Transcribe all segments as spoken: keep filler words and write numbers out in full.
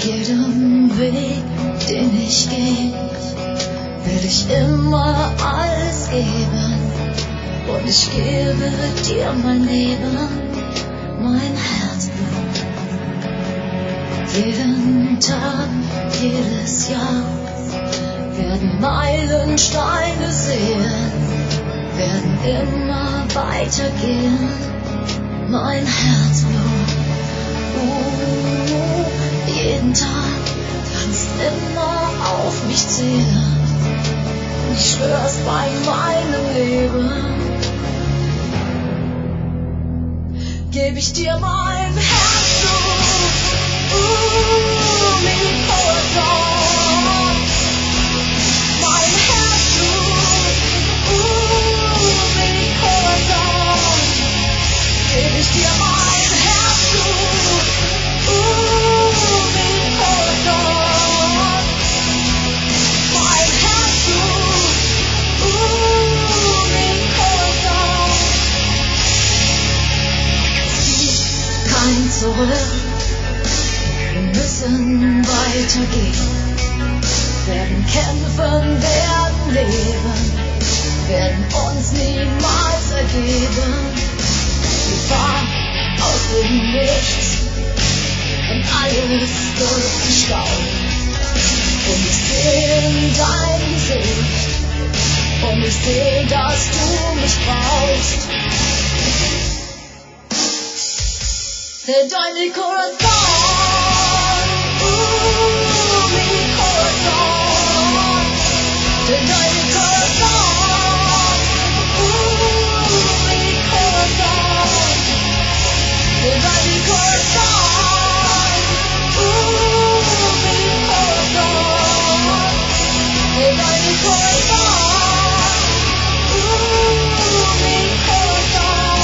jedem Weg, den ich gehe, will ich immer alles geben. Und ich gebe dir mein Leben, mein Herzblut. Jeden Tag, jedes Jahr werden Meilensteine sehen, werden immer weitergehen, mein Herzblut. Uh, jeden Tag kannst immer auf mich zählen. Ich schwör's bei meinem Leben, geb ich dir mein Herzblut. Uh, mi corazón, mein Herzblut. Uh, mi corazón, geb ich dir mein Herzblut. Uh, mi corazón, mein Herzblut. Uh, mi corazón. Kein Zurück, wir müssen weitergehen, werden kämpfen, werden leben, werden uns niemals ergeben. Wir fahren aus dem Nichts und alles wird gestaunt. Und ich sehe in dein Gesicht und ich sehe, dass du mich brauchst. Te doy mi corazón, uh, mi corazón. Te doy mi corazón, uh, mi corazón. Te doy mi corazón, uh, mi corazón. Te doy mi corazón, uh, mi corazón.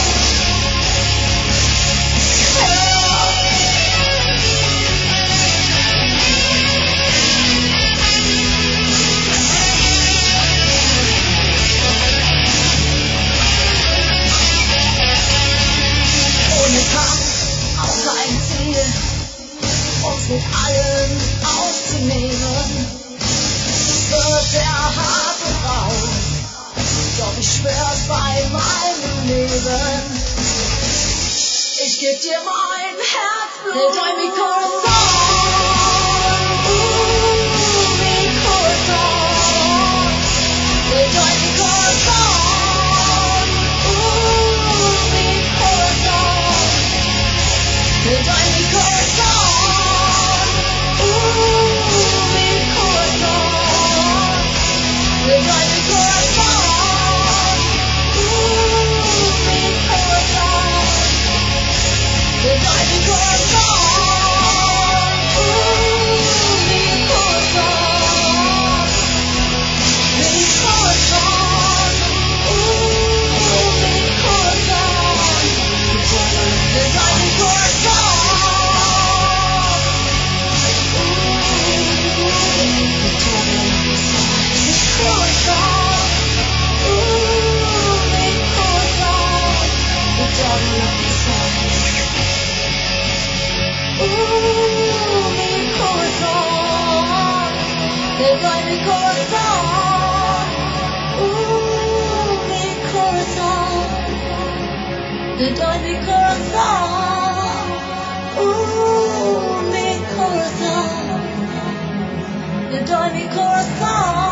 Uns mit allen aufzunehmen, wird sehr hart und rau, doch ich schwör's bei meinem Leben, ich geb dir mein Herzblut. Te doy mi corazón, uh, mi corazón. Te doy mi corazón, uh, mi corazón. Te doy mi corazón. Te doy mi corazón, uh, mi corazón. Te doy mi corazón, uh, mi corazón. Mi corazón, uh, mi corazón. Te doy mi corazón. Te doy mi corazón, uh, mi corazón. Te doy mi corazón, uh, mi corazón. Te doy mi corazón.